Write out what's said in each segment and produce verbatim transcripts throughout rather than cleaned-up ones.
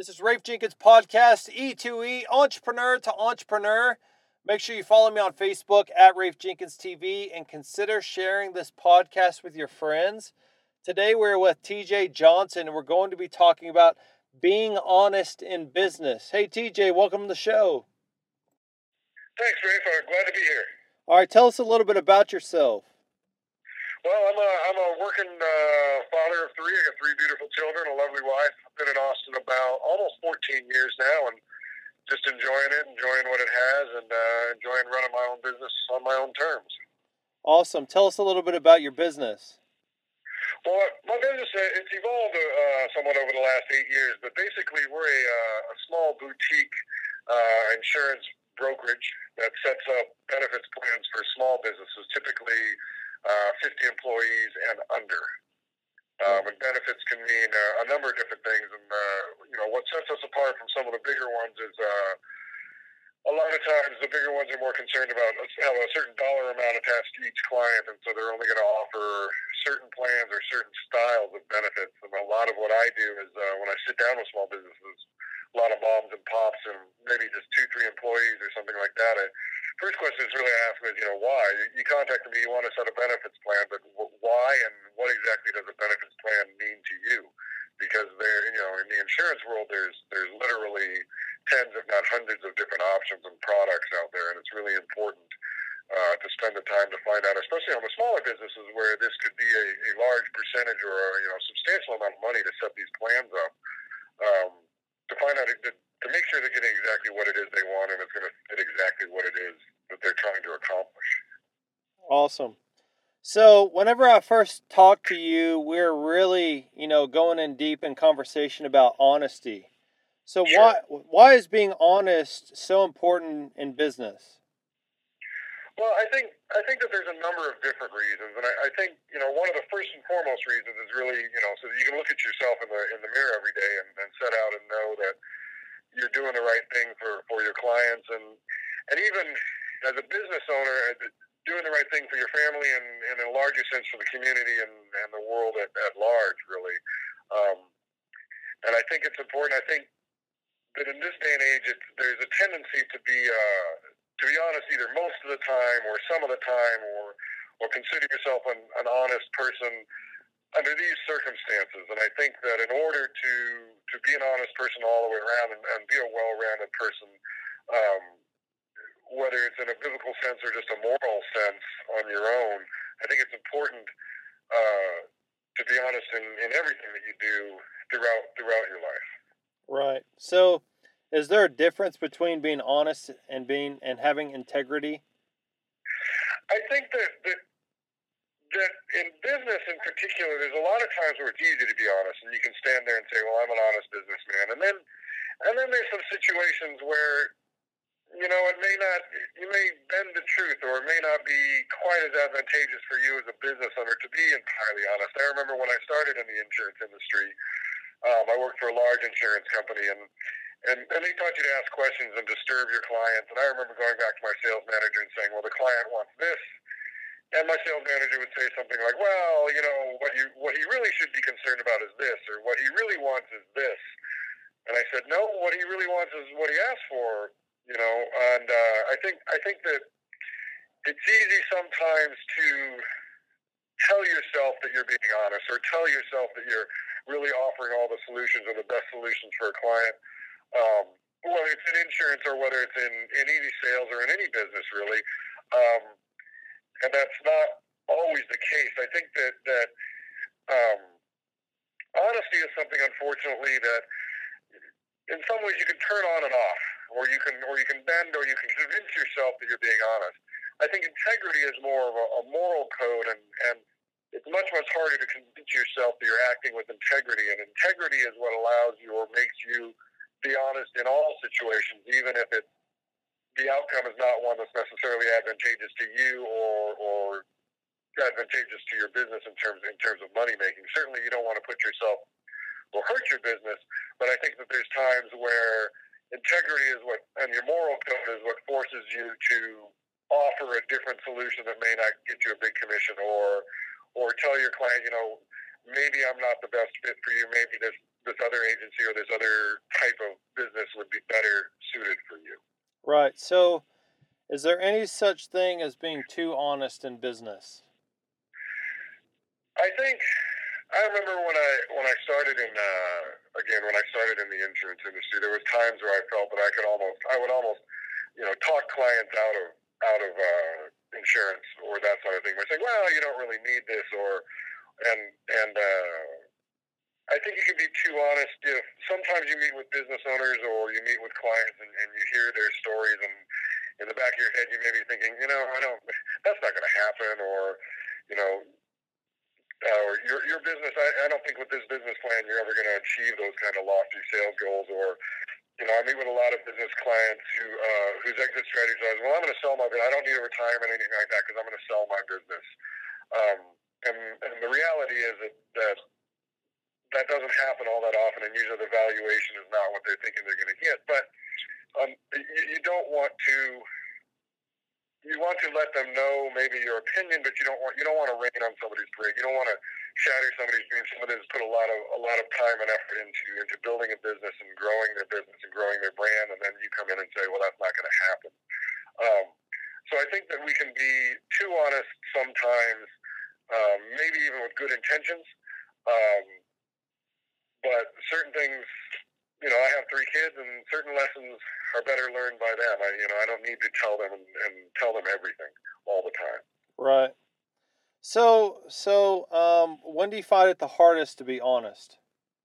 This is Rafe Jenkins Podcast, E two E, Entrepreneur to Entrepreneur. Make sure you follow me on Facebook at Rafe Jenkins T V and consider sharing this podcast with your friends. Today we're with T J Johnson and we're going to be talking about being honest in business. Hey T J, welcome to the show. Thanks, Rafe. I'm glad to be here. All right, tell us a little bit about yourself. Well, I'm a, I'm a working uh, father of three. I got three beautiful children, a lovely wife. I've been in Austin about almost fourteen years now and just enjoying it, enjoying what it has, and uh, enjoying running my own business on my own terms. Awesome. Tell us a little bit about your business. Well, my business, uh, it's evolved uh, somewhat over the last eight years, but basically we're a, uh, a small boutique uh, insurance brokerage that sets up benefits plans for small businesses, typically uh, fifty employees and under. Um, and benefits can mean uh, a number of different things. And, uh, you know, what sets us apart from some of the bigger ones is uh, a lot of times the bigger ones are more concerned about have a certain dollar amount attached to each client. And so they're only going to offer certain plans or certain styles of benefits. And a lot of what I do is uh, when I sit down with small businesses, a lot of moms and pops and maybe just two, three employees or something like that. I, first question is really ask is, you know, why? You contacted me, you want to set a benefits plan, but why and what exactly does a benefits plan mean to you? Because there, you know, in the insurance world, there's there's literally tens, if not hundreds, of different options and products out there, and it's really important uh, to spend the time to find out, especially on the smaller businesses where this could be a, a large percentage or a, you know substantial amount of money to set these plans up. Um, to find out, to, to make sure they're getting exactly what it is they want and it's going to fit exactly what it is that they're trying to accomplish. Awesome. So whenever I first talked to you, we're really, you know, going in deep in conversation about honesty. So Sure. why why is being honest so important in business? Well, I think I think that there's a number of different reasons, and I, I think you know one of the first and foremost reasons is really you know so that you can look at yourself in the in the mirror every day and, and set out and know that you're doing the right thing for, for your clients, and and even as a business owner, doing the right thing for your family and, and in a larger sense for the community and, and the world at, at large, really. Um, and I think it's important. I think that in this day and age, it's, there's a tendency to be uh, to be honest either most of the time or some of the time, or or consider yourself an, an honest person under these circumstances. And I think that in order to to be an honest person all the way around and, and be a well-rounded person, um, whether it's in a biblical sense or just a moral sense on your own, I think it's important uh, to be honest in, in everything that you do throughout throughout your life. Right. So is there a difference between being honest and being and having integrity? I think that, that that in business in particular, there's a lot of times where it's easy to be honest, and you can stand there and say, "Well, I'm an honest businessman," and then and then there's some situations where you know it may not, you may bend the truth, or it may not be quite as advantageous for you as a business owner to be entirely honest. I remember when I started in the insurance industry, um, I worked for a large insurance company, and and and they taught you to ask questions and disturb your clients. And I remember going back to my sales manager and saying, "Well, the client wants this." And my sales manager would say something like, "Well, you know, what you what he really should be concerned about is this, or what he really wants is this." And I said, "No, what he really wants is what he asked for." You know, and uh, I think I think that it's easy sometimes to tell yourself that you're being honest, or tell yourself that you're really offering all the solutions or the best solutions for a client, um, whether it's in insurance or whether it's in, in any sales or in any business, really. Um, and that's not always the case. I think that that um, honesty is something, unfortunately, that in some ways you can turn on and off, or you can or you can bend, or you can convince yourself that you're being honest. I think integrity is more of a, a moral code, and, and it's much, much harder to convince yourself that you're acting with integrity. And integrity is what allows you or makes you be honest in all situations, even if it the outcome is not one that's necessarily advantageous to you or or advantageous to your business in terms in terms of money making. Certainly, you don't want to put yourself or hurt your business, but I think that there's times where integrity is what, and your moral code is what forces you to offer a different solution that may not get you a big commission, or or tell your client, you know, maybe I'm not the best fit for you. Maybe this this other agency or this other type of business would be better suited for you. Right. So, is there any such thing as being too honest in business? I think I remember when I when I started in uh, again when I started in the insurance industry, there was times where I felt that I could almost I would almost you know talk clients out of out of uh, insurance or that sort of thing by saying, well, you don't really need this, or and and uh, I think you can be too honest if sometimes you meet with business owners or you meet with clients and, and you hear their stories, and in the back of your head you may be thinking, you know, I don't that's not going to happen, or you know uh, or your your business. I, I don't think with this business plan you're ever going to achieve those kind of lofty sales goals. Or you know, I meet with a lot of business clients who uh, whose exit strategy is, well, I'm going to sell my business. I don't need a retirement or anything like that because I'm going to sell my business. Um, and, and the reality is that, that that doesn't happen all that often, and usually the valuation is not what they're thinking they're going to get. But um, you, you don't want to. You want to let them know maybe your opinion, but you don't want you don't want to rain on somebody's parade. You don't want to shatter somebody's dreams. Somebody that's put a lot of a lot of time and effort into into building a business and growing their business and growing their brand, and then you come in and say, "Well, that's not going to happen." Um, so I think that we can be too honest sometimes, um, maybe even with good intentions. Um, but certain things, you know, I have three kids, and certain lessons are better learned by them. I, you know, I don't need to tell them and, and tell them everything all the time. Right. So, so um, when do you find it the hardest to be honest?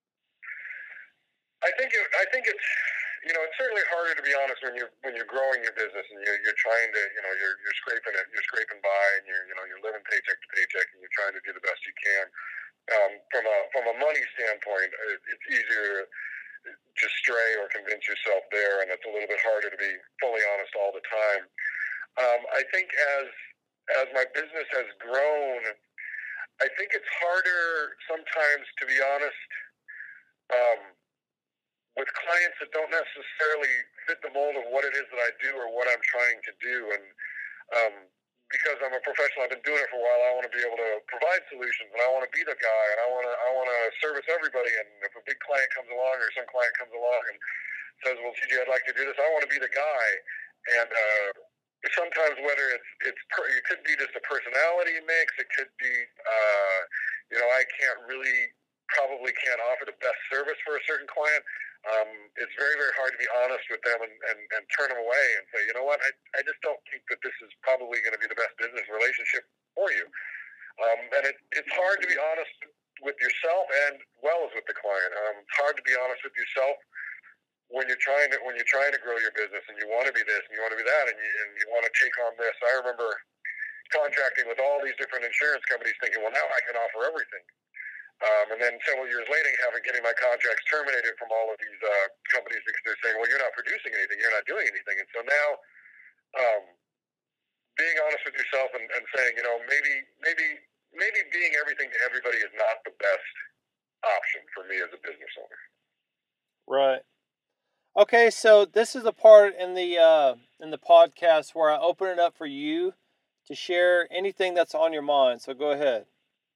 I think it, I think it's you know it's certainly harder to be honest when you're when you're growing your business and you're you're trying to you know you're you're scraping it you're scraping by and you're you know you're living paycheck to paycheck and you're trying to do the best you can. Um, from a from a money standpoint, it, it's easier to stray or convince yourself there, and it's a little bit harder to be fully honest all the time. Um, I think as as my business has grown, I think it's harder sometimes to be honest um, with clients that don't necessarily fit the mold of what it is that I do or what I'm trying to do. And um, because I'm a professional, I've been doing it for a while. I want to be able to provide solutions, and I want to be the guy, and I want to I want to service everybody. And if a big client comes along or some client comes along and says, "Well, T J, I'd like to do this," I want to be the guy. And uh, sometimes whether it's it's per, it could be just a personality mix. It could be uh, you know I can't really probably can't offer the best service for a certain client. Um, it's very, very hard to be honest with them and, and, and turn them away and say, you know what, I, I just don't think that this is probably going to be the best business relationship for you. Um, and it, it's hard to be honest with yourself and well as with the client. Um, it's hard to be honest with yourself when you're trying to when you're trying to grow your business and you want to be this and you want to be that and you, and you want to take on this. I remember contracting with all these different insurance companies thinking, well, now I can offer everything. Um, and then several years later, having getting my contracts terminated from all of these uh, companies because they're saying, well, you're not producing anything, you're not doing anything. And so now, um, being honest with yourself and, and saying, you know, maybe, maybe, maybe being everything to everybody is not the best option for me as a business owner. Right. Okay, so this is a part in the uh, in the podcast where I open it up for you to share anything that's on your mind. So go ahead.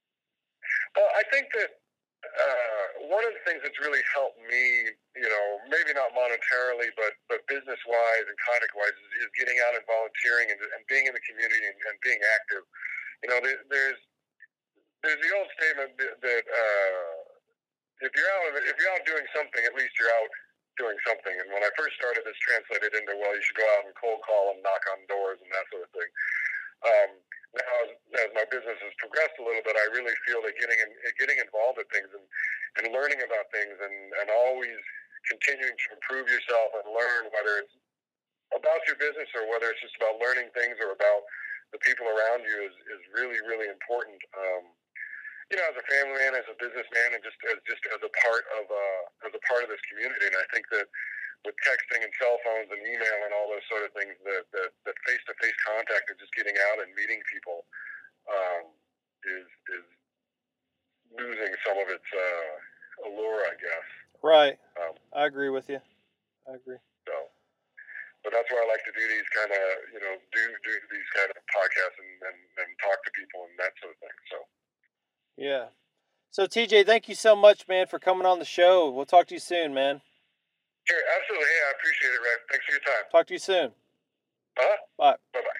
Well, I think that uh, one of the things that's really helped me, you know, maybe not monetarily, but but business wise and contact wise, is, is getting out and volunteering and, and being in the community and, and being active. You know, there, there's there's the old statement that, that uh, if you're out if you're out doing something, at least you're out doing something. And when I first started, this translated into, well, you should go out and cold call and knock on doors and that sort of thing. Um, now, as, as my business has progressed a little bit, I really feel that getting in, getting involved in things and, and learning about things and, and always continuing to improve yourself and learn, whether it's about your business or whether it's just about learning things or about the people around you, is, is really, really important. Um, you know, as a family man, as a businessman, and just as just as a part of uh, as a part of this community. And I think that with texting and cell phones and email and all those sort of things, that that, that face-to-face contact and just getting out and meeting people um, is is losing some of its uh, allure, I guess. Right. Um, I agree with you. I agree. So, but that's why I like to do these kind of, you know, do do these kind of podcasts and, and, and talk to people and that sort of thing. So. Yeah. So T J, thank you so much, man, for coming on the show. We'll talk to you soon, man. Sure, absolutely. Hey, I appreciate it, Red. Thanks for your time. Talk to you soon. Uh-huh. Bye. Bye-bye.